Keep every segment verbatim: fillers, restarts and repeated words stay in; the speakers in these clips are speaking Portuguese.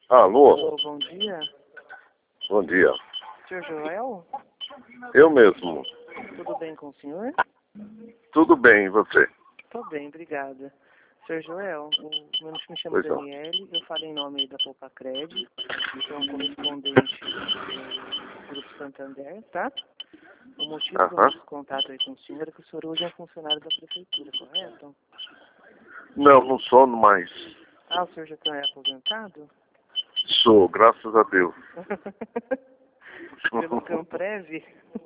Alô? Alô, bom dia. Bom dia. senhor Joel? Eu mesmo. Tudo bem com o senhor? Tudo bem, e você? Tô bem, obrigada. senhor Joel, o meu nome me chama Pois não. Daniele, eu falo em nome da Poupa-Cred, eu sou um correspondente do Grupo Santander, tá? O motivo do Aham. nosso contato aí com o senhor é que o senhor hoje é um funcionário da prefeitura, correto? Não, não sou mais. Ah, o senhor já está aposentado? Sou, graças a Deus. Pelo Camprev?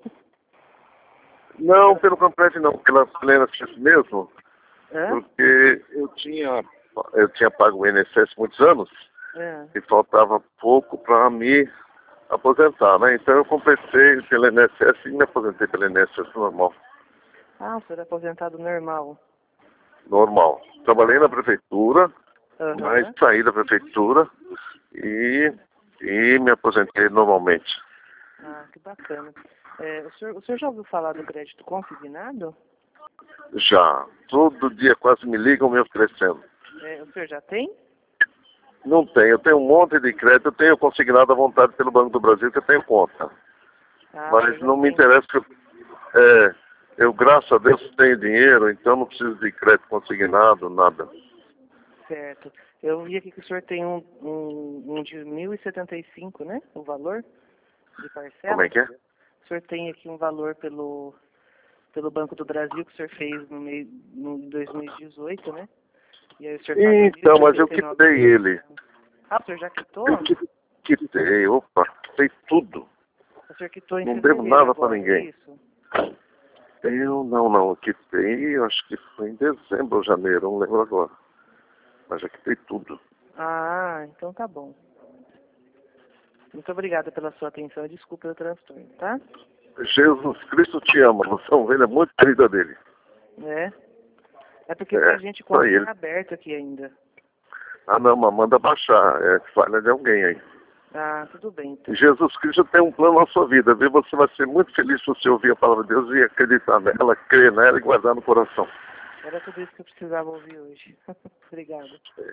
Não, pelo Camprete não, pela plena assistência mesmo, Hã? porque eu tinha, eu tinha pago o I N S S muitos anos É. e faltava pouco para me aposentar, né? Então eu completei pelo I N S S e me aposentei pelo I N S S normal. Ah, o senhor é aposentado normal. Normal. Trabalhei na prefeitura, Aham. mas saí da prefeitura e, e me aposentei normalmente. Ah, que bacana. É, o, senhor, o senhor já ouviu falar do crédito consignado? Já. Todo dia quase me ligam me oferecendo. É, o senhor já tem? Não tenho. Eu tenho um monte de crédito. Eu tenho consignado à vontade pelo Banco do Brasil que eu tenho conta. Ah, o senhor Mas já não me tem. interessa que eu, é, eu, graças a Deus, tenho dinheiro, então não preciso de crédito consignado, nada. Certo. Eu vi aqui que o senhor tem um, um, um de mil e setenta e cinco, né? O valor de parcela. Como é que é? O senhor tem aqui um valor pelo, pelo Banco do Brasil que o senhor fez no meio no dois mil e dezoito, né? E aí o senhor paga Então, mas eu mil e setenta e nove quitei ele. Ah, o senhor já quitou? Eu qui- quitei, opa, quitei tudo. O senhor quitou em Não devo fevereiro nada para agora, é ninguém. isso? Eu não, não, eu quitei, eu acho que foi em dezembro ou janeiro, não lembro agora. Mas já quitei tudo. Ah, então tá bom. Muito obrigada pela sua atenção e desculpa pelo transtorno, tá? Jesus Cristo te ama, você é uma ovelha muito querida dele. É. É porque É, pra gente só conta ele. tá aberto aqui ainda. Ah não, mas manda baixar, é falha de alguém aí. Ah, tudo bem, então. Jesus Cristo tem um plano na sua vida, viu? Você vai ser muito feliz se você ouvir a palavra de Deus e acreditar nela, crer nela e guardar no coração. Era tudo isso que eu precisava ouvir hoje. Obrigada.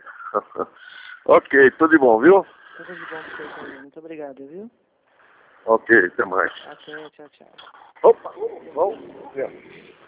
Ok, tudo de bom, viu? Tudo de bom pro senhor também. Muito obrigada, viu? Ok, até mais. Até, tchau, tchau. Opa, vamos, vamos.